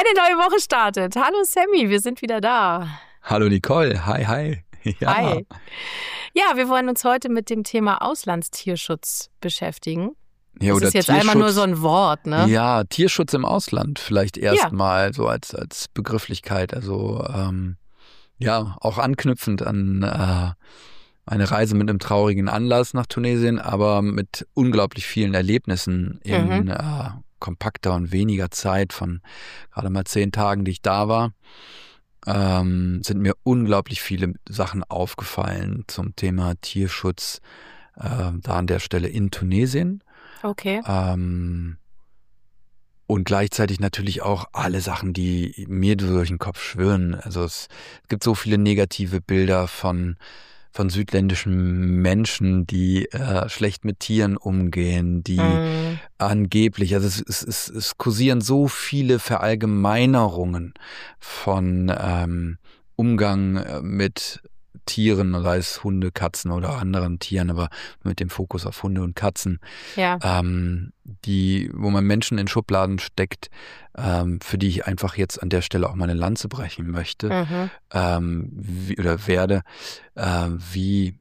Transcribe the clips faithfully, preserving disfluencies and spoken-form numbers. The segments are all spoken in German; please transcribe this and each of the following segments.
Eine neue Woche startet. Hallo Sammy, wir sind wieder da. Hallo Nicole, hi, hi. Ja. Hi. Ja, wir wollen uns heute mit dem Thema Auslandstierschutz beschäftigen. Ja, das oder ist jetzt Tierschutz, einmal nur so ein Wort, ne? Ja, Tierschutz im Ausland vielleicht erstmal Ja. so als, als Begrifflichkeit. Also ähm, ja, auch anknüpfend an äh, eine Reise mit einem traurigen Anlass nach Tunesien, aber mit unglaublich vielen Erlebnissen in Mhm. äh, kompakter und weniger Zeit von gerade mal zehn Tagen, die ich da war. Ähm, sind mir unglaublich viele Sachen aufgefallen zum Thema Tierschutz, äh, da an der Stelle in Tunesien. Okay. Ähm, und gleichzeitig natürlich auch alle Sachen, die mir durch den Kopf schwirren. Also es gibt so viele negative Bilder von von südländischen Menschen, die äh, schlecht mit Tieren umgehen, die Mhm. angeblich, also es, es, es, es kursieren so viele Verallgemeinerungen von ähm, Umgang äh, mit Tieren, sei es Hunde, Katzen oder anderen Tieren, aber mit dem Fokus auf Hunde und Katzen, Ja. ähm, die, wo man Menschen in Schubladen steckt, ähm, für die ich einfach jetzt an der Stelle auch mal eine Lanze brechen möchte, Mhm. ähm, wie, oder werde, äh, wie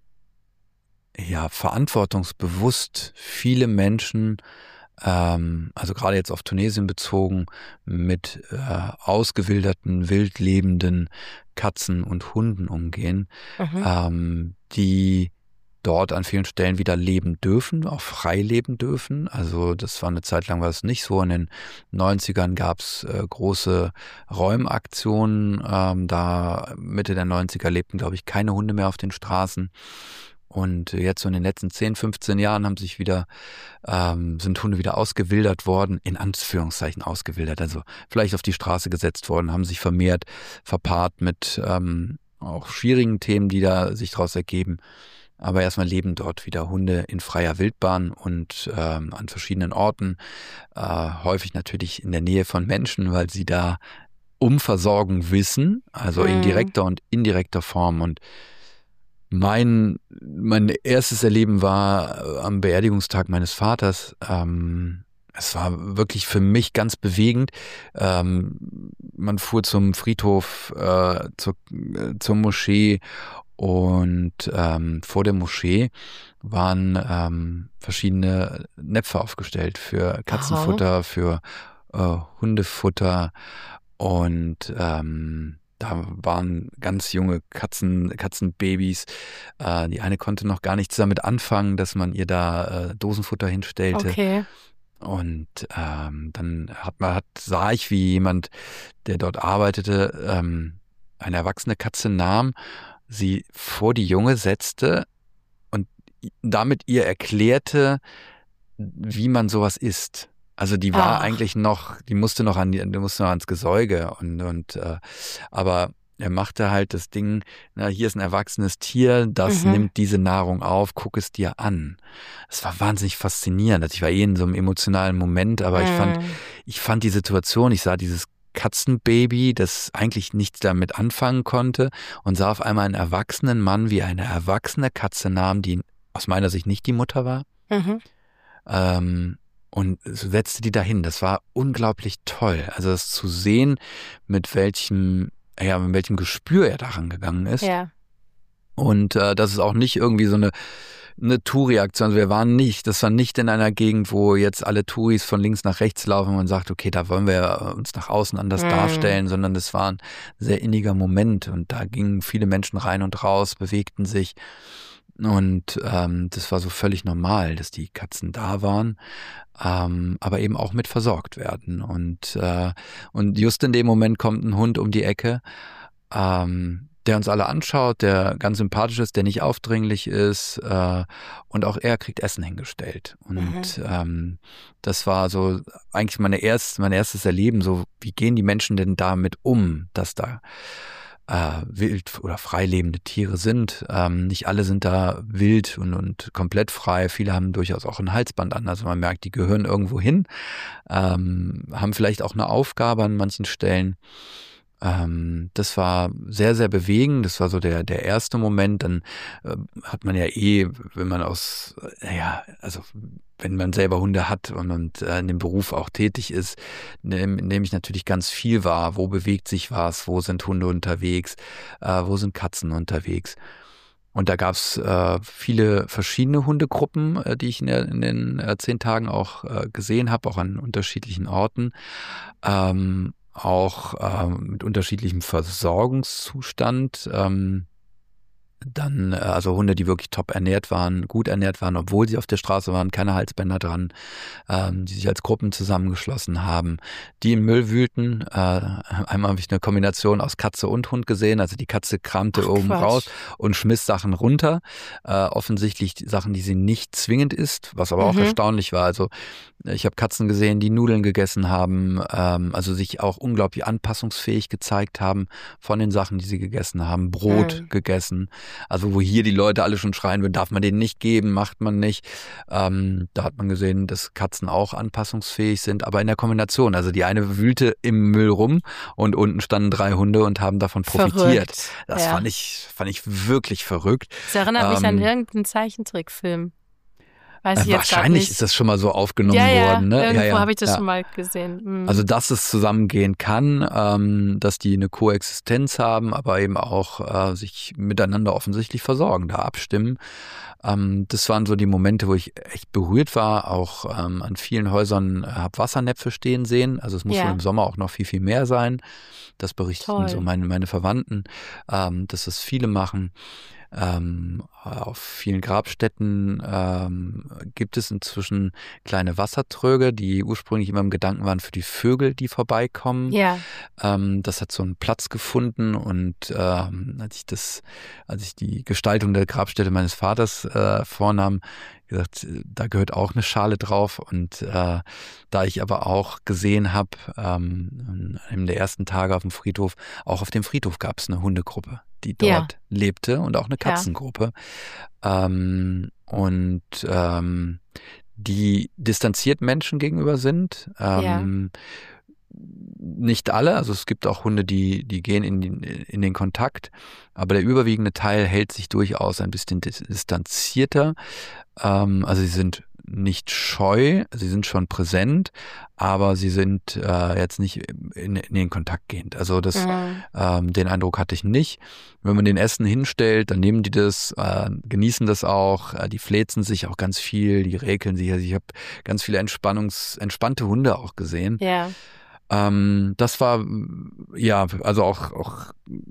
ja verantwortungsbewusst viele Menschen, ähm, also gerade jetzt auf Tunesien bezogen, mit äh, ausgewilderten, wild lebenden Katzen und Hunden umgehen, Mhm. ähm, die dort an vielen Stellen wieder leben dürfen, auch frei leben dürfen. Also das war eine Zeit lang war es nicht so. In den neunzigern gab es äh, große Räumaktionen. Ähm, da Mitte der neunziger lebten, glaube ich, keine Hunde mehr auf den Straßen. Und jetzt so in den letzten zehn, fünfzehn Jahren haben sich wieder, ähm, sind Hunde wieder ausgewildert worden, in Anführungszeichen ausgewildert, also vielleicht auf die Straße gesetzt worden, haben sich vermehrt, verpaart mit ähm, auch schwierigen Themen, die da sich daraus ergeben. Aber erstmal leben dort wieder Hunde in freier Wildbahn und ähm, an verschiedenen Orten, äh, häufig natürlich in der Nähe von Menschen, weil sie da um Versorgung wissen, also in Mhm. direkter und indirekter Form. Und mein, mein erstes Erleben war äh, am Beerdigungstag meines Vaters. Ähm, es war wirklich für mich ganz bewegend. Ähm, man fuhr zum Friedhof, äh, zur, äh, zur Moschee und ähm, vor der Moschee waren ähm, verschiedene Näpfe aufgestellt für Aha. Katzenfutter, für äh, Hundefutter und ähm, da waren ganz junge Katzen, Katzenbabys. Äh, die eine konnte noch gar nichts damit anfangen, dass man ihr da äh, Dosenfutter hinstellte. Okay. Und ähm, dann hat man, hat, sah ich, wie jemand, der dort arbeitete, ähm, eine erwachsene Katze nahm, sie vor die Junge setzte und damit ihr erklärte, wie man sowas isst. Also die war Ach. eigentlich noch, die musste noch an die, die musste noch ans Gesäuge und und äh, aber er machte halt das Ding, na, hier ist ein erwachsenes Tier, das Mhm. nimmt diese Nahrung auf, guck es dir an. Es war wahnsinnig faszinierend. Also ich war eh in so einem emotionalen Moment, aber ich fand, Mhm. ich fand die Situation, ich sah dieses Katzenbaby, das eigentlich nichts damit anfangen konnte und sah auf einmal einen erwachsenen Mann, wie eine erwachsene Katze nahm, die aus meiner Sicht nicht die Mutter war. Mhm. Ähm, und setzte die dahin. Das war unglaublich toll. Also das zu sehen, mit welchem, ja, mit welchem Gespür er daran gegangen ist. Ja. Und äh, das ist auch nicht irgendwie so eine, eine Touri-Aktion. Also wir waren nicht, das war nicht in einer Gegend, wo jetzt alle Touris von links nach rechts laufen und man sagt, okay, da wollen wir uns nach außen anders Mhm. darstellen, sondern das war ein sehr inniger Moment und da gingen viele Menschen rein und raus, bewegten sich. Und ähm, das war so völlig normal, dass die Katzen da waren, ähm, aber eben auch mit versorgt werden. Und, äh, und just in dem Moment kommt ein Hund um die Ecke, ähm, der uns alle anschaut, der ganz sympathisch ist, der nicht aufdringlich ist, äh, und auch er kriegt Essen hingestellt. Mhm. Und ähm, das war so eigentlich meine erst, mein erstes Erleben, so wie gehen die Menschen denn damit um, dass da äh, wild oder freilebende Tiere sind. Ähm, nicht alle sind da wild und, und komplett frei. Viele haben durchaus auch ein Halsband an. Also man merkt, die gehören irgendwo hin, ähm, haben vielleicht auch eine Aufgabe an manchen Stellen. Ähm, das war sehr, sehr bewegend. Das war so der, der erste Moment. Dann äh, hat man ja eh, wenn man aus, äh, ja, also wenn man selber Hunde hat und, und äh, in dem Beruf auch tätig ist, nehm, nehme ich natürlich ganz viel wahr. Wo bewegt sich was? Wo sind Hunde unterwegs? Äh, wo sind Katzen unterwegs? Und da gab es äh, viele verschiedene Hundegruppen, äh, die ich in, der, in den äh, zehn Tagen auch äh, gesehen habe, auch an unterschiedlichen Orten. Ähm, auch ähm, mit unterschiedlichem Versorgungszustand. Ähm, Dann, äh, also Hunde, die wirklich top ernährt waren, gut ernährt waren, obwohl sie auf der Straße waren, keine Halsbänder dran, ähm, die sich als Gruppen zusammengeschlossen haben, die im Müll wühlten. Äh, einmal habe ich eine Kombination aus Katze und Hund gesehen. Also die Katze kramte Ach, oben Quatsch. raus und schmiss Sachen runter. Äh, offensichtlich Sachen, die sie nicht zwingend isst, was aber auch Mhm. erstaunlich war. Also ich habe Katzen gesehen, die Nudeln gegessen haben, ähm, also sich auch unglaublich anpassungsfähig gezeigt haben von den Sachen, die sie gegessen haben. Brot Mhm. gegessen. Also wo hier die Leute alle schon schreien würden, darf man denen nicht geben, macht man nicht. Ähm, da hat man gesehen, dass Katzen auch anpassungsfähig sind, aber in der Kombination. Also die eine wühlte im Müll rum und unten standen drei Hunde und haben davon profitiert. Verrückt. Das Ja. fand ich, fand ich wirklich verrückt. Das erinnert mich an Ähm, irgendeinen Zeichentrickfilm. Weiß äh, ich jetzt grad wahrscheinlich nicht. ist das schon mal so aufgenommen Ja, ja, worden. Ne? irgendwo ja, ja, habe ich das ja. schon mal gesehen. Mhm. Also, dass es zusammengehen kann, ähm, dass die eine Koexistenz haben, aber eben auch äh, sich miteinander offensichtlich versorgen, da abstimmen. Ähm, das waren so die Momente, wo ich echt berührt war. Auch ähm, an vielen Häusern äh, habe Wassernäpfe stehen sehen. Also es muss Ja. wohl im Sommer auch noch viel, viel mehr sein. Das berichten Toll. so meine, meine Verwandten, ähm, dass das viele machen. Ähm, auf vielen Grabstätten ähm, gibt es inzwischen kleine Wassertröge, die ursprünglich immer im Gedanken waren für die Vögel, die vorbeikommen. Ja. Ähm, das hat so einen Platz gefunden und ähm, als ich das, als ich die Gestaltung der Grabstätte meines Vaters äh, vornahm, gesagt, da gehört auch eine Schale drauf. Und äh, da ich aber auch gesehen habe, ähm, an einem der ersten Tage auf dem Friedhof, auch auf dem Friedhof gab es eine Hundegruppe, die dort Ja. lebte und auch eine Ja. Katzengruppe. Ähm, und ähm, die distanziert Menschen gegenüber sind. Ähm, Nicht alle, also es gibt auch Hunde, die, die gehen in den, in den Kontakt, aber der überwiegende Teil hält sich durchaus ein bisschen dis- distanzierter. Ähm, also sie sind nicht scheu, sie sind schon präsent, aber sie sind äh, jetzt nicht in, in den Kontakt gehend. Also das, Mhm. ähm, den Eindruck hatte ich nicht. Wenn man den Essen hinstellt, dann nehmen die das, äh, genießen das auch, äh, die fläzen sich auch ganz viel, die räkeln sich. Also ich habe ganz viele Entspannungs, entspannte Hunde auch gesehen. Ja. Ähm, das war, ja, also auch, auch,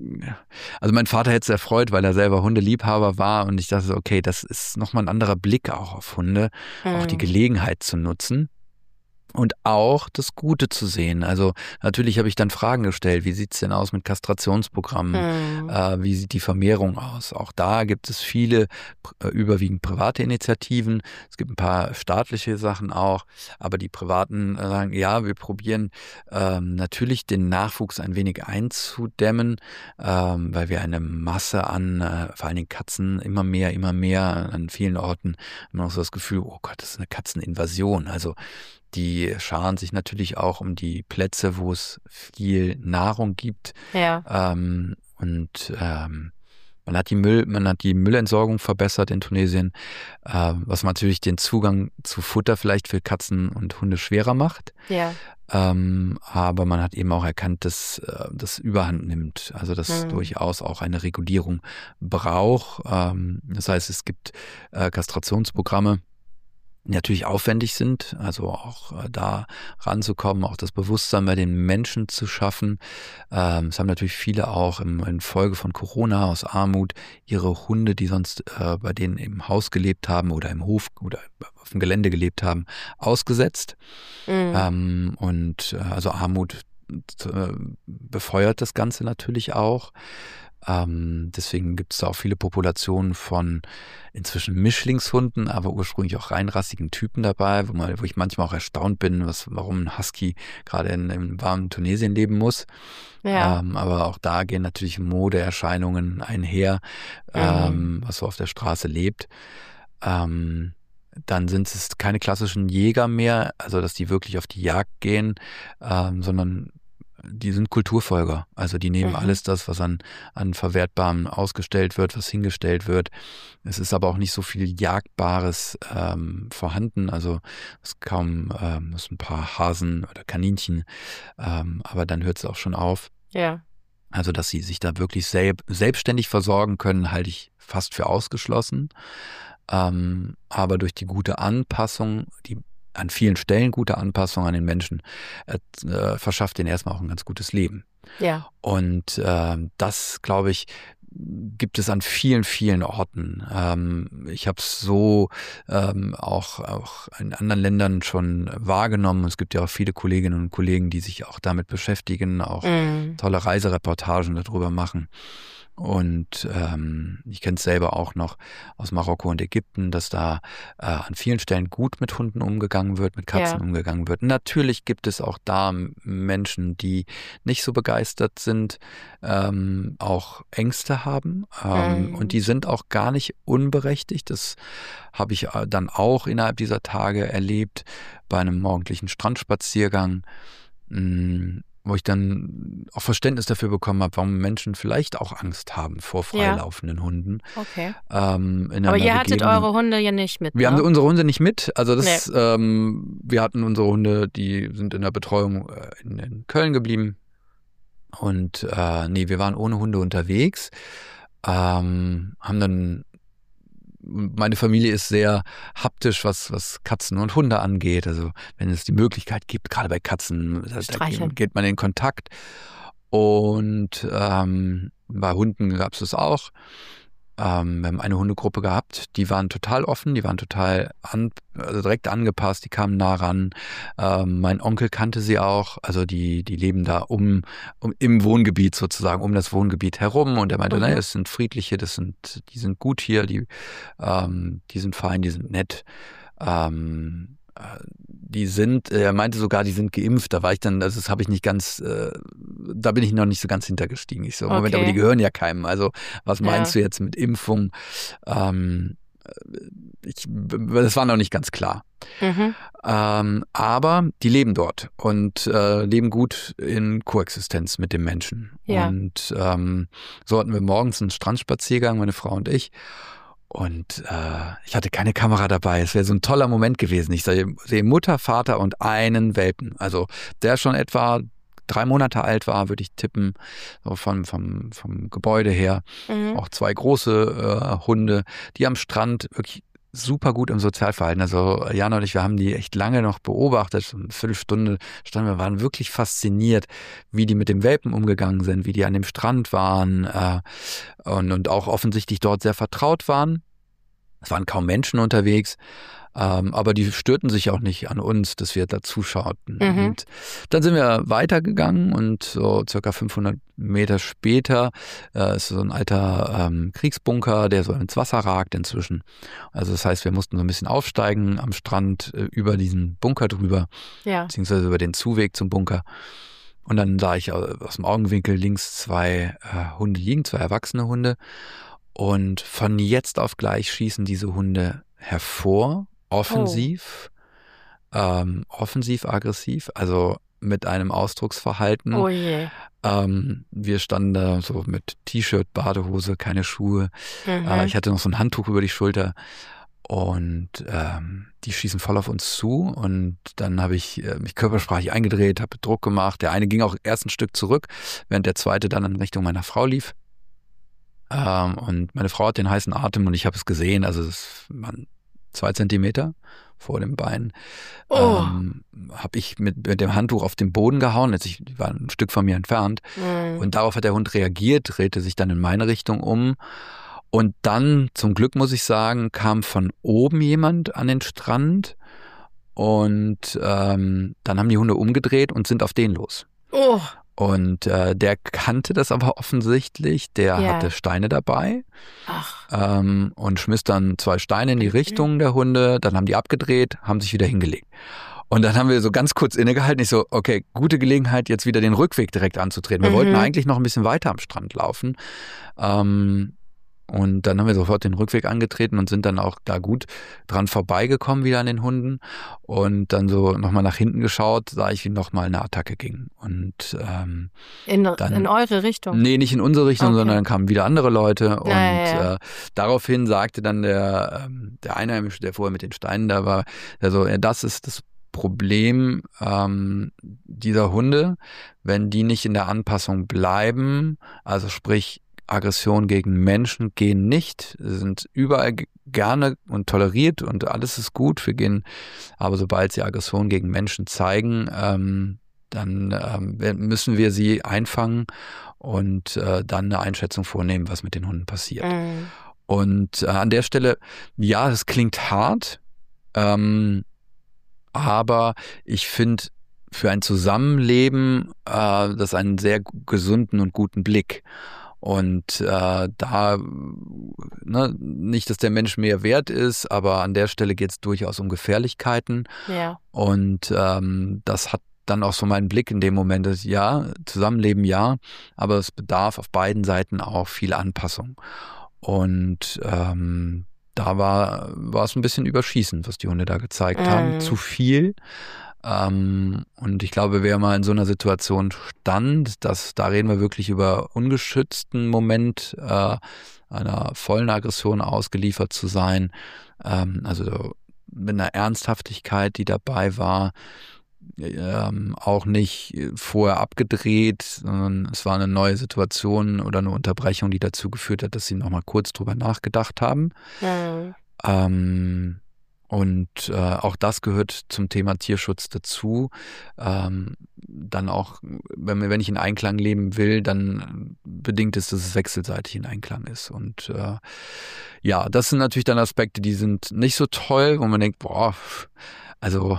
also mein Vater hätte es erfreut, weil er selber Hundeliebhaber war und ich dachte, okay, das ist nochmal ein anderer Blick auch auf Hunde, auch die Mhm. Gelegenheit zu nutzen. Und auch das Gute zu sehen. Also natürlich habe ich dann Fragen gestellt, wie sieht's denn aus mit Kastrationsprogrammen? Mhm. Äh, wie sieht die Vermehrung aus? Auch da gibt es viele, äh, überwiegend private Initiativen. Es gibt ein paar staatliche Sachen auch, aber die privaten äh, sagen, ja, wir probieren ähm, natürlich den Nachwuchs ein wenig einzudämmen, ähm, weil wir eine Masse an, äh, vor allen Dingen Katzen, immer mehr, immer mehr an vielen Orten, immer noch so das Gefühl, oh Gott, das ist eine Katzeninvasion. Also die scharen sich natürlich auch um die Plätze, wo es viel Nahrung gibt. Ja. Ähm, und ähm, man hat die Müll, man hat die Müllentsorgung verbessert in Tunesien, äh, was natürlich den Zugang zu Futter vielleicht für Katzen und Hunde schwerer macht. Ja. Ähm, aber man hat eben auch erkannt, dass äh, das Überhand nimmt, also dass Mhm. durchaus auch eine Regulierung braucht. Ähm, das heißt, es gibt äh, Kastrationsprogramme, die natürlich aufwendig sind, also auch äh, da ranzukommen, auch das Bewusstsein bei den Menschen zu schaffen. Ähm, es haben natürlich viele auch im, in Folge von Corona aus Armut ihre Hunde, die sonst äh, bei denen im Haus gelebt haben oder im Hof oder auf dem Gelände gelebt haben, ausgesetzt. Mhm. Ähm, und äh, also Armut äh, befeuert das Ganze natürlich auch. Ähm, deswegen gibt es da auch viele Populationen von inzwischen Mischlingshunden, aber ursprünglich auch reinrassigen Typen dabei, wo, man, wo ich manchmal auch erstaunt bin, was, warum ein Husky gerade in, in warmen Tunesien leben muss. Ja. Ähm, aber auch da gehen natürlich Modeerscheinungen einher, Mhm. ähm, was so auf der Straße lebt. Ähm, dann sind es keine klassischen Jäger mehr, also dass die wirklich auf die Jagd gehen, ähm, sondern die sind Kulturfolger. Also die nehmen Mhm. alles das, was an, an Verwertbarem ausgestellt wird, was hingestellt wird. Es ist aber auch nicht so viel Jagdbares ähm, vorhanden. Also es ist kaum, ähm, es sind ein paar Hasen oder Kaninchen, ähm, aber dann hört es auch schon auf. Ja. Also dass sie sich da wirklich selb, selbstständig versorgen können, halte ich fast für ausgeschlossen. Ähm, aber durch die gute Anpassung, die an vielen Stellen gute Anpassung an den Menschen, äh, äh, verschafft denen erstmal auch ein ganz gutes Leben. Ja. Und äh, das, glaube ich, gibt es an vielen, vielen Orten. Ähm, ich habe es so ähm, auch, auch in anderen Ländern schon wahrgenommen. Es gibt ja auch viele Kolleginnen und Kollegen, die sich auch damit beschäftigen, auch Mhm. tolle Reisereportagen darüber machen. Und ähm, ich kenne es selber auch noch aus Marokko und Ägypten, dass da äh, an vielen Stellen gut mit Hunden umgegangen wird, mit Katzen Ja. umgegangen wird. Natürlich gibt es auch da Menschen, die nicht so begeistert sind, ähm, auch Ängste haben. Ähm, Mhm. und die sind auch gar nicht unberechtigt. Das habe ich äh, dann auch innerhalb dieser Tage erlebt bei einem morgendlichen Strandspaziergang. Mh, wo ich dann auch Verständnis dafür bekommen habe, warum Menschen vielleicht auch Angst haben vor Ja. freilaufenden Hunden. Okay. Ähm, in Aber einer ihr hattet begebenen- eure Hunde ja nicht mit, Wir ne? haben unsere Hunde nicht mit. Also das, ähm, wir hatten unsere Hunde, die sind in der Betreuung äh, in, in Köln geblieben. Und äh, nee, wir waren ohne Hunde unterwegs. Ähm, haben dann Meine Familie ist sehr haptisch, was, was Katzen und Hunde angeht. Also wenn es die Möglichkeit gibt, gerade bei Katzen, da, da Streicheln. geht man in Kontakt. Und ähm, bei Hunden gab es das auch. Ähm, wir haben eine Hundegruppe gehabt, die waren total offen, die waren total an, also direkt angepasst, die kamen nah ran. Ähm, mein Onkel kannte sie auch, also die, die leben da um, um im Wohngebiet sozusagen, um das Wohngebiet herum. Und er meinte, Mhm. naja, es sind friedliche, das sind, die sind gut hier, die, ähm, die sind fein, die sind nett. Ähm, äh, die sind, er meinte sogar, die sind geimpft. Da war ich dann, also das habe ich nicht ganz, äh, da bin ich noch nicht so ganz hintergestiegen. Ich so, Moment, Okay. aber die gehören ja keinem. Also was meinst Ja. du jetzt mit Impfung? Ähm, ich, das war noch nicht ganz klar. Mhm. Ähm, aber die leben dort und äh, leben gut in Koexistenz mit dem Menschen. Ja. Und ähm, so hatten wir morgens einen Strandspaziergang, meine Frau und ich. Und äh, ich hatte keine Kamera dabei. Es wäre so ein toller Moment gewesen. Ich sehe, sehe Mutter, Vater und einen Welpen. Also der schon etwa drei Monate alt war, würde ich tippen, so vom, vom, vom Gebäude her. Mhm. Auch zwei große äh, Hunde, die am Strand wirklich super gut im Sozialverhalten. Also Jana und ich, wir haben die echt lange noch beobachtet. So eine Viertelstunde standen wir, waren wirklich fasziniert, wie die mit dem Welpen umgegangen sind, wie die an dem Strand waren äh, und, und auch offensichtlich dort sehr vertraut waren. Es waren kaum Menschen unterwegs, ähm, aber die störten sich auch nicht an uns, dass wir da zuschauten. Mhm. Und dann sind wir weitergegangen und so circa fünfhundert Meter später äh, ist so ein alter ähm, Kriegsbunker, der so ins Wasser ragt inzwischen. Also das heißt, wir mussten so ein bisschen aufsteigen am Strand äh, über diesen Bunker drüber, Ja. beziehungsweise über den Zuweg zum Bunker. Und dann sah ich aus dem Augenwinkel links zwei äh, Hunde liegen, zwei erwachsene Hunde. Und von jetzt auf gleich schießen diese Hunde hervor, offensiv, ähm, offensiv aggressiv, also mit einem Ausdrucksverhalten. Oh je. Ähm, wir standen da so mit T-Shirt, Badehose, keine Schuhe. Mhm. Äh, ich hatte noch so ein Handtuch über die Schulter. Und ähm, die schießen voll auf uns zu. Und dann habe ich äh, mich körpersprachlich eingedreht, habe Druck gemacht. Der eine ging auch erst ein Stück zurück, während der zweite dann in Richtung meiner Frau lief. Ähm, und meine Frau hat den heißen Atem und ich habe es gesehen. Also es waren zwei Zentimeter vor dem Bein. Oh. Ähm, habe ich mit, mit dem Handtuch auf den Boden gehauen. Also ich die war ein Stück von mir entfernt. Mhm. Und darauf hat der Hund reagiert, drehte sich dann in meine Richtung um. Und dann, zum Glück muss ich sagen, kam von oben jemand an den Strand und ähm, dann haben die Hunde umgedreht und sind auf den los. Oh. Und äh, der kannte das aber offensichtlich, der Ja. hatte Steine dabei Ach. ähm, und schmiss dann zwei Steine in die Richtung der Hunde, dann haben die abgedreht, haben sich wieder hingelegt. Und dann haben wir so ganz kurz innegehalten. Ich so, okay, gute Gelegenheit, jetzt wieder den Rückweg direkt anzutreten. Wir Mhm. wollten eigentlich noch ein bisschen weiter am Strand laufen. Ähm, Und dann haben wir sofort den Rückweg angetreten und sind dann auch da gut dran vorbeigekommen wieder an den Hunden. Und dann so nochmal nach hinten geschaut, sah ich, wie nochmal eine Attacke ging. Und ähm, in, dann, in eure Richtung? Nee, nicht in unsere Richtung, okay. sondern dann kamen wieder andere Leute. Und ja, ja, ja. Äh, daraufhin sagte dann der, ähm, der Einheimische, der vorher mit den Steinen da war, also ja, das ist das Problem ähm, dieser Hunde, wenn die nicht in der Anpassung bleiben, also sprich Aggression gegen Menschen gehen nicht, sind überall g- gerne und toleriert und alles ist gut, wir gehen, aber sobald sie Aggression gegen Menschen zeigen, ähm, dann ähm, müssen wir sie einfangen und äh, dann eine Einschätzung vornehmen, was mit den Hunden passiert. Mhm. Und äh, an der Stelle, ja, das klingt hart, ähm, aber ich finde für ein Zusammenleben äh, das einen sehr gesunden und guten Blick. Und äh, da, ne, nicht, dass der Mensch mehr wert ist, aber an der Stelle geht es durchaus um Gefährlichkeiten. Ja. Und ähm, das hat dann auch so meinen Blick in dem Moment, dass ja, Zusammenleben ja, aber es bedarf auf beiden Seiten auch viel Anpassung. Und ähm, da war, war es ein bisschen überschießend, was die Hunde da gezeigt Mhm. haben. Zu viel. Ähm, und ich glaube, wer mal in so einer Situation stand, dass, da reden wir wirklich über ungeschützten Moment, äh, einer vollen Aggression ausgeliefert zu sein. Ähm, also mit einer Ernsthaftigkeit, die dabei war. Ähm, auch nicht vorher abgedreht, sondern es war eine neue Situation oder eine Unterbrechung, die dazu geführt hat, dass sie nochmal kurz drüber nachgedacht haben. Mhm. Ähm, und äh, auch das gehört zum Thema Tierschutz dazu. Ähm, dann auch, wenn, wenn ich in Einklang leben will, dann bedingt es, dass es wechselseitig in Einklang ist. Und äh, ja, das sind natürlich dann Aspekte, die sind nicht so toll, wo man denkt, boah, also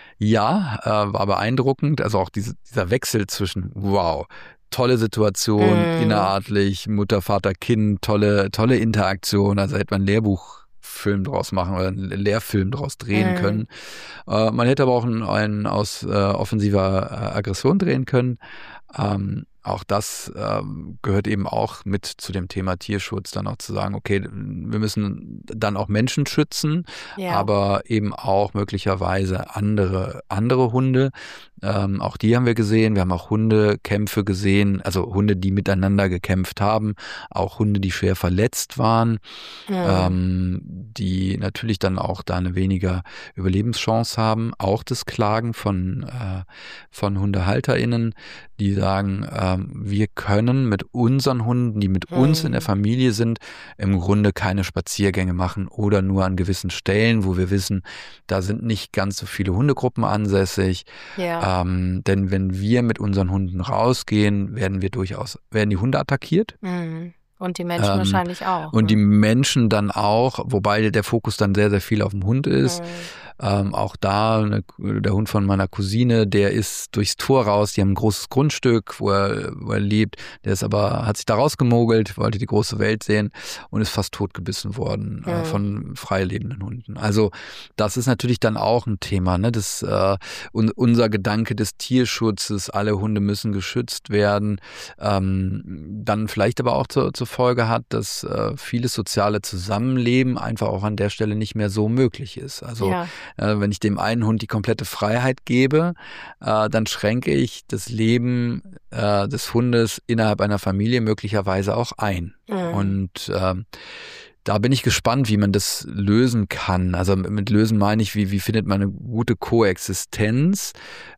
ja, äh, war beeindruckend. Also auch diese, dieser Wechsel zwischen, wow, tolle Situation, Mm. innerartlich, Mutter, Vater, Kind, tolle, tolle Interaktion. Also hätte man einen Lehrbuchfilm draus machen oder einen Lehrfilm draus drehen Mm. können. Äh, man hätte aber auch einen, einen aus äh, offensiver äh, Aggression drehen können. Ähm, auch das ähm, gehört eben auch mit zu dem Thema Tierschutz, dann auch zu sagen, okay, wir müssen dann auch Menschen schützen, Ja. aber eben auch möglicherweise andere, andere Hunde. Ähm, auch die haben wir gesehen. Wir haben auch Hundekämpfe gesehen, also Hunde, die miteinander gekämpft haben, auch Hunde, die schwer verletzt waren, Mhm. ähm, die natürlich dann auch da eine weniger Überlebenschance haben. Auch das Klagen von, äh, von HundehalterInnen, die sagen, ähm, wir können mit unseren Hunden, die mit uns in der Mhm. Familie sind, im Grunde keine Spaziergänge machen oder nur an gewissen Stellen, wo wir wissen, da sind nicht ganz so viele Hundegruppen ansässig. Ja. Ähm, denn wenn wir mit unseren Hunden rausgehen, werden wir durchaus, werden die Hunde attackiert. Mhm. Und die Menschen Ähm, wahrscheinlich auch. Und die ne? Menschen dann auch, wobei der Fokus dann sehr, sehr viel auf dem Hund ist. Mhm. Ähm, auch da, eine, der Hund von meiner Cousine, der ist durchs Tor raus, die haben ein großes Grundstück, wo er, wo er lebt, der ist aber, hat sich da rausgemogelt, wollte die große Welt sehen und ist fast totgebissen worden äh, Mhm. von frei lebenden Hunden. Also das ist natürlich dann auch ein Thema, ne? Das, äh, un, unser Gedanke des Tierschutzes, alle Hunde müssen geschützt werden, ähm, dann vielleicht aber auch zur, zur Folge hat, dass äh, vieles soziale Zusammenleben einfach auch an der Stelle nicht mehr so möglich ist. Also Ja. äh, wenn ich dem einen Hund die komplette Freiheit gebe, äh, dann schränke ich das Leben äh, des Hundes innerhalb einer Familie möglicherweise auch ein. Mhm. Und ähm, da bin ich gespannt, wie man das lösen kann. Also mit lösen meine ich, wie, wie findet man eine gute Koexistenz,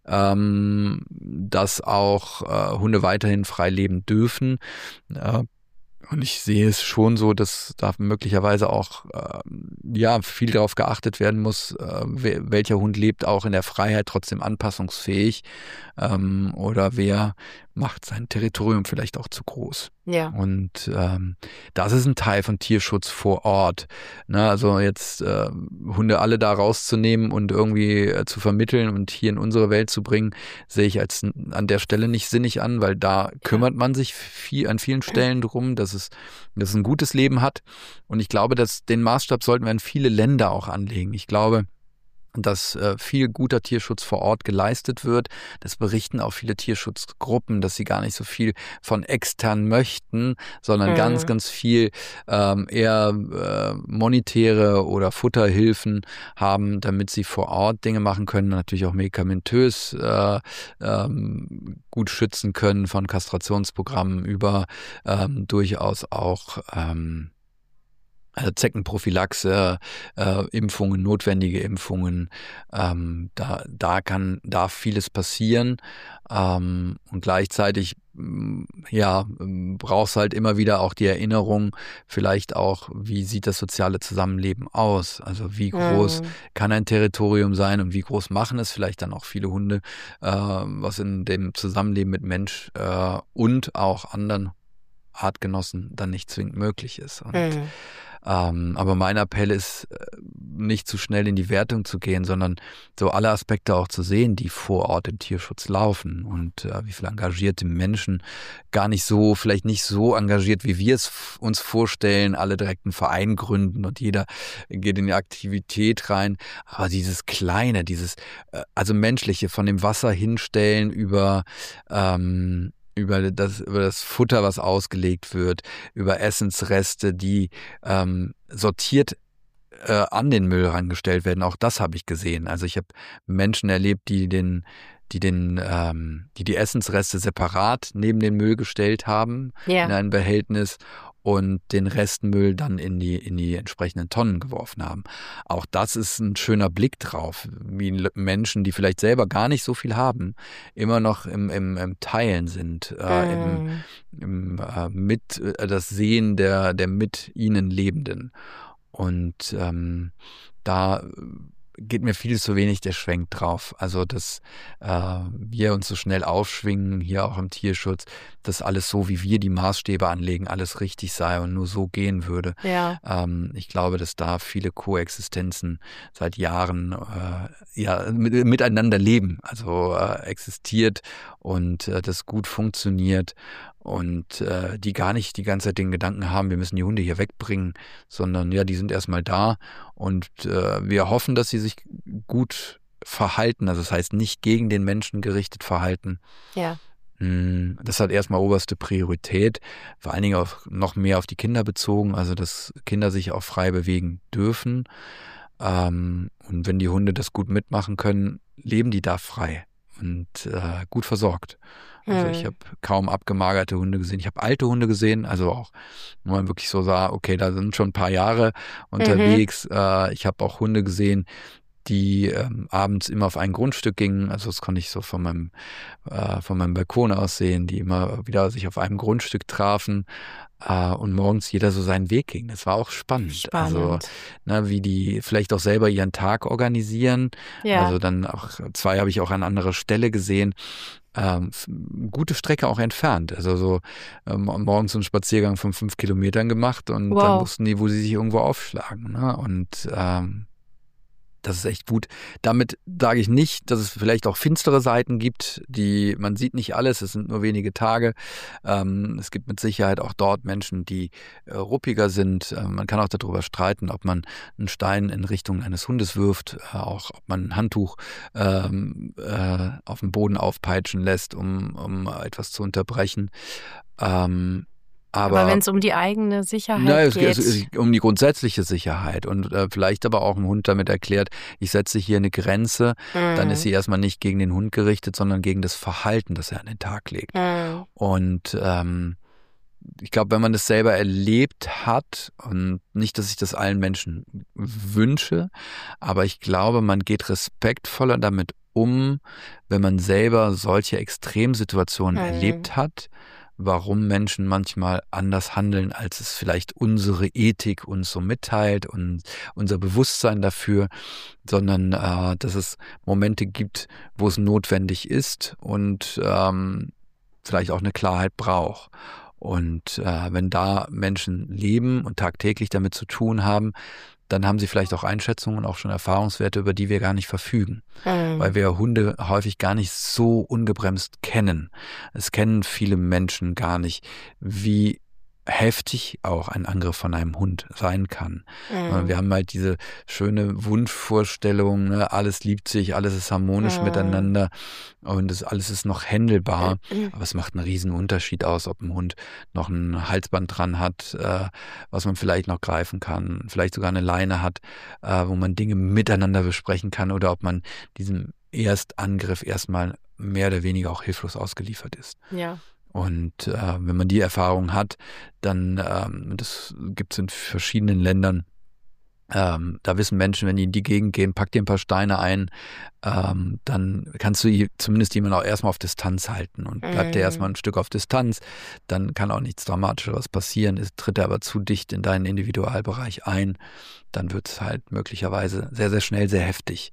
ähm, dass auch äh, Hunde weiterhin frei leben dürfen. Äh, Und ich sehe es schon so, dass da möglicherweise auch äh, ja viel darauf geachtet werden muss, äh, wer, welcher Hund lebt auch in der Freiheit trotzdem anpassungsfähig ähm, oder wer macht sein Territorium vielleicht auch zu groß. Ja. Und ähm, das ist ein Teil von Tierschutz vor Ort. Ne, also jetzt äh, Hunde alle da rauszunehmen und irgendwie äh, zu vermitteln und hier in unsere Welt zu bringen, sehe ich als an der Stelle nicht sinnig an, weil da kümmert man sich viel, an vielen Stellen drum, dass es, dass es ein gutes Leben hat. Und ich glaube, dass den Maßstab sollten wir an viele Länder auch anlegen. Ich glaube, dass äh, viel guter Tierschutz vor Ort geleistet wird. Das berichten auch viele Tierschutzgruppen, dass sie gar nicht so viel von extern möchten, sondern mhm. ganz, ganz viel ähm, eher äh, monetäre oder Futterhilfen haben, damit sie vor Ort Dinge machen können, natürlich auch medikamentös äh, ähm, gut schützen können, von Kastrationsprogrammen über ähm, durchaus auch ähm, Also Zeckenprophylaxe, äh, Impfungen, notwendige Impfungen, ähm, da, da kann, darf vieles passieren, ähm, und gleichzeitig, ja, brauchst halt immer wieder auch die Erinnerung, vielleicht auch, wie sieht das soziale Zusammenleben aus? Also wie groß mhm. kann ein Territorium sein und wie groß machen es vielleicht dann auch viele Hunde, äh, was in dem Zusammenleben mit Mensch äh, und auch anderen Artgenossen dann nicht zwingend möglich ist. Und mhm. Ähm, aber mein Appell ist, nicht zu schnell in die Wertung zu gehen, sondern so alle Aspekte auch zu sehen, die vor Ort im Tierschutz laufen und äh, wie viele engagierte Menschen, gar nicht so, vielleicht nicht so engagiert, wie wir es f- uns vorstellen, alle direkt einen Verein gründen und jeder geht in die Aktivität rein. Aber dieses Kleine, dieses, äh, also Menschliche, von dem Wasser hinstellen über ähm, über das, über das Futter, was ausgelegt wird, über Essensreste, die ähm, sortiert äh, an den Müll rangestellt werden. Auch das habe ich gesehen. Also ich habe Menschen erlebt, die den, die den, ähm, die die Essensreste separat neben den Müll gestellt haben, ja. in ein Behältnis, und den Restmüll dann in die, in die entsprechenden Tonnen geworfen haben. Auch das ist ein schöner Blick drauf, wie Menschen, die vielleicht selber gar nicht so viel haben, immer noch im, im, im Teilen sind, äh, mm. im, im äh, mit äh, das Sehen der, der mit ihnen Lebenden. Und ähm, da geht mir viel zu wenig der Schwenk drauf. Also, dass äh, wir uns so schnell aufschwingen, hier auch im Tierschutz, dass alles so, wie wir die Maßstäbe anlegen, alles richtig sei und nur so gehen würde. Ja. Ähm, ich glaube, dass da viele Koexistenzen seit Jahren äh, ja, mit, miteinander leben, also äh, existiert und äh, das gut funktioniert. Und äh, die gar nicht die ganze Zeit den Gedanken haben, wir müssen die Hunde hier wegbringen, sondern ja, die sind erstmal da und äh, wir hoffen, dass sie sich gut verhalten, also das heißt nicht gegen den Menschen gerichtet verhalten. Ja. Das hat erstmal oberste Priorität, vor allen Dingen auch noch mehr auf die Kinder bezogen, also dass Kinder sich auch frei bewegen dürfen. Ähm, und wenn die Hunde das gut mitmachen können, leben die da frei und äh, gut versorgt. Also ich habe kaum abgemagerte Hunde gesehen. Ich habe alte Hunde gesehen, also auch, wo man wirklich so sah, okay, da sind schon ein paar Jahre unterwegs. Mhm. Äh, ich habe auch Hunde gesehen, die ähm, abends immer auf ein Grundstück gingen. Also das konnte ich so von meinem, äh, von meinem Balkon aus sehen, die immer wieder sich auf einem Grundstück trafen äh, und morgens jeder so seinen Weg ging. Das war auch spannend. Spannend. Also, ne, wie die vielleicht auch selber ihren Tag organisieren. Ja. Also dann auch, zwei habe ich auch an anderer Stelle gesehen. Ähm, gute Strecke auch entfernt. Also so ähm, morgens einen Spaziergang von fünf Kilometern gemacht und wow. dann wussten die, wo sie sich irgendwo aufschlagen. Ne? Und ähm, das ist echt gut. Damit sage ich nicht, dass es vielleicht auch finstere Seiten gibt, die man sieht nicht alles, es sind nur wenige Tage. Ähm, es gibt mit Sicherheit auch dort Menschen, die äh, ruppiger sind. Äh, man kann auch darüber streiten, ob man einen Stein in Richtung eines Hundes wirft, äh, auch ob man ein Handtuch ähm, äh, auf den Boden aufpeitschen lässt, um, um etwas zu unterbrechen. Ähm, Aber, aber wenn es um die eigene Sicherheit na, es, geht. Es, es, um die grundsätzliche Sicherheit und äh, vielleicht aber auch ein Hund damit erklärt, ich setze hier eine Grenze, mhm. dann ist sie erstmal nicht gegen den Hund gerichtet, sondern gegen das Verhalten, das er an den Tag legt. Mhm. Und ähm, ich glaube, wenn man das selber erlebt hat, und nicht, dass ich das allen Menschen wünsche, aber ich glaube, man geht respektvoller damit um, wenn man selber solche Extremsituationen mhm. erlebt hat, warum Menschen manchmal anders handeln, als es vielleicht unsere Ethik uns so mitteilt und unser Bewusstsein dafür, sondern äh, dass es Momente gibt, wo es notwendig ist und ähm, vielleicht auch eine Klarheit braucht. Und äh, wenn da Menschen leben und tagtäglich damit zu tun haben, dann haben sie vielleicht auch Einschätzungen und auch schon Erfahrungswerte, über die wir gar nicht verfügen. Mhm. Weil wir Hunde häufig gar nicht so ungebremst kennen. Es kennen viele Menschen gar nicht, wie heftig auch ein Angriff von einem Hund sein kann. Mhm. Wir haben halt diese schöne Wunschvorstellung, ne? Alles liebt sich, alles ist harmonisch Mhm. miteinander und das, alles ist noch händelbar. Aber es macht einen riesen Unterschied aus, ob ein Hund noch ein Halsband dran hat, äh, was man vielleicht noch greifen kann, vielleicht sogar eine Leine hat, äh, wo man Dinge miteinander besprechen kann oder ob man diesem Erstangriff erstmal mehr oder weniger auch hilflos ausgeliefert ist. Ja. Und äh, wenn man die Erfahrung hat, dann, ähm, das gibt es in verschiedenen Ländern, ähm, da wissen Menschen, wenn die in die Gegend gehen, pack dir ein paar Steine ein, ähm, dann kannst du zumindest jemanden auch erstmal auf Distanz halten und bleibt der Mhm. erstmal ein Stück auf Distanz, dann kann auch nichts Dramatischeres passieren. Es tritt er aber zu dicht in deinen Individualbereich ein, dann wird es halt möglicherweise sehr, sehr schnell sehr heftig.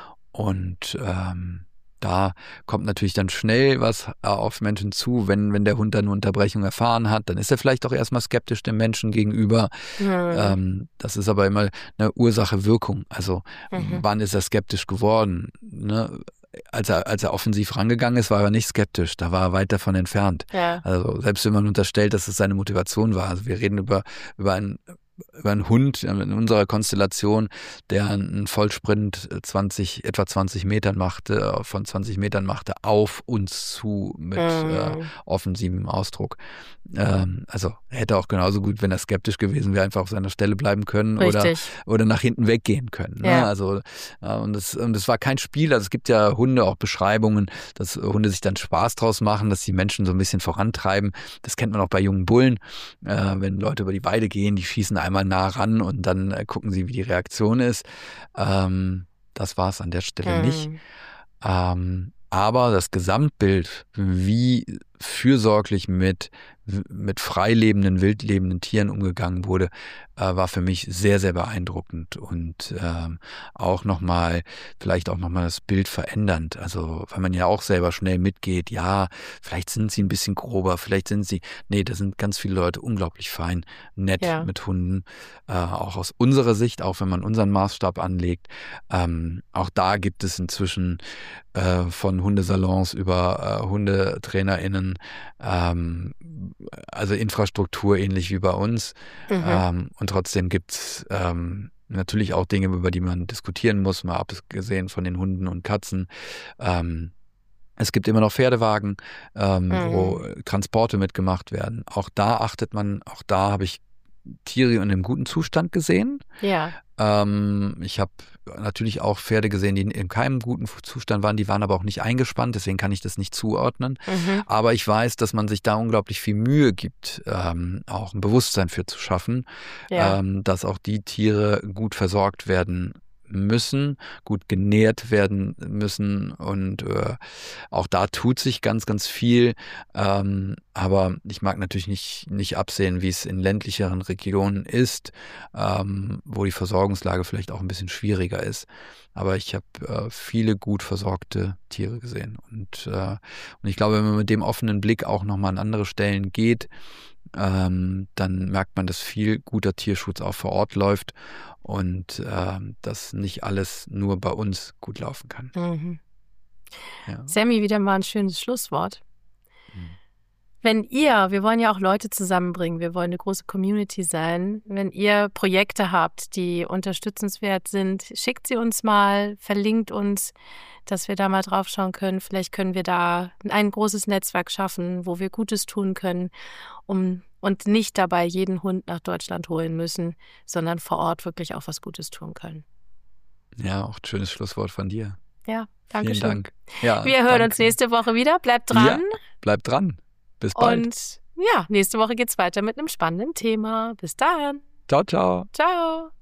Und ähm, da kommt natürlich dann schnell was auf Menschen zu, wenn, wenn der Hund dann eine Unterbrechung erfahren hat, dann ist er vielleicht auch erstmal skeptisch dem Menschen gegenüber. Mhm. Ähm, das ist aber immer eine Ursache-Wirkung. Also Mhm. wann ist er skeptisch geworden? Ne? Als er, als er offensiv rangegangen ist, war er nicht skeptisch, da war er weit davon entfernt. Ja. Also selbst wenn man unterstellt, dass es seine Motivation war. Also wir reden über, über einen über einen Hund in unserer Konstellation, der einen Vollsprint zwanzig, etwa zwanzig Metern machte, von zwanzig Metern machte, auf uns zu mit Mhm. äh, offensivem Ausdruck. Ähm, also er hätte auch genauso gut, wenn er skeptisch gewesen wäre, einfach auf seiner Stelle bleiben können oder, Richtig. oder nach hinten weggehen können. Ne? Ja. Also äh, und es und es war kein Spiel. Also es gibt ja Hunde, auch Beschreibungen, dass Hunde sich dann Spaß draus machen, dass die Menschen so ein bisschen vorantreiben. Das kennt man auch bei jungen Bullen, äh, wenn Leute über die Weide gehen, die schießen einmal nah ran und dann äh, gucken sie, wie die Reaktion ist. Ähm, das war es an der Stelle nicht. Mhm. Ähm, aber das Gesamtbild, wie fürsorglich mit, mit freilebenden, wildlebenden Tieren umgegangen wurde, äh, war für mich sehr, sehr beeindruckend und ähm, auch nochmal, vielleicht auch nochmal das Bild verändernd. Also, weil man ja auch selber schnell mitgeht, ja, vielleicht sind sie ein bisschen grober, vielleicht sind sie, nee, da sind ganz viele Leute unglaublich fein, nett Ja. mit Hunden, äh, auch aus unserer Sicht, auch wenn man unseren Maßstab anlegt. Ähm, auch da gibt es inzwischen äh, von Hundesalons über äh, HundetrainerInnen, ähm, also Infrastruktur ähnlich wie bei uns. Mhm. Ähm, und trotzdem gibt's ähm, natürlich auch Dinge, über die man diskutieren muss, mal abgesehen von den Hunden und Katzen. Ähm, es gibt immer noch Pferdewagen, ähm, Mhm. wo Transporte mitgemacht werden. Auch da achtet man, auch da habe ich Tiere in einem guten Zustand gesehen. Ja. Ähm, ich habe natürlich auch Pferde gesehen, die in keinem guten Zustand waren, die waren aber auch nicht eingespannt, deswegen kann ich das nicht zuordnen. Mhm. Aber ich weiß, dass man sich da unglaublich viel Mühe gibt, ähm, auch ein Bewusstsein für zu schaffen, Ja. ähm, dass auch die Tiere gut versorgt werden müssen, gut genährt werden müssen und äh, auch da tut sich ganz, ganz viel. Ähm, aber ich mag natürlich nicht, nicht absehen, wie es in ländlicheren Regionen ist, ähm, wo die Versorgungslage vielleicht auch ein bisschen schwieriger ist. Aber ich habe äh, viele gut versorgte Tiere gesehen. Und, äh, und ich glaube, wenn man mit dem offenen Blick auch nochmal an andere Stellen geht, ähm, dann merkt man, dass viel guter Tierschutz auch vor Ort läuft und ähm, dass nicht alles nur bei uns gut laufen kann. Mhm. Ja. Sammy, wieder mal ein schönes Schlusswort. Mhm. Wenn ihr, wir wollen ja auch Leute zusammenbringen, wir wollen eine große Community sein. Wenn ihr Projekte habt, die unterstützenswert sind, schickt sie uns mal, verlinkt uns, dass wir da mal drauf schauen können. Vielleicht können wir da ein großes Netzwerk schaffen, wo wir Gutes tun können, um und nicht dabei jeden Hund nach Deutschland holen müssen, sondern vor Ort wirklich auch was Gutes tun können. Ja, auch ein schönes Schlusswort von dir. Ja, danke Vielen schön. Dank. Ja, Wir hören danke. uns nächste Woche wieder. Bleibt dran. Ja, bleibt dran. Bis bald. Und ja, nächste Woche geht's weiter mit einem spannenden Thema. Bis dann. Ciao, ciao. Ciao.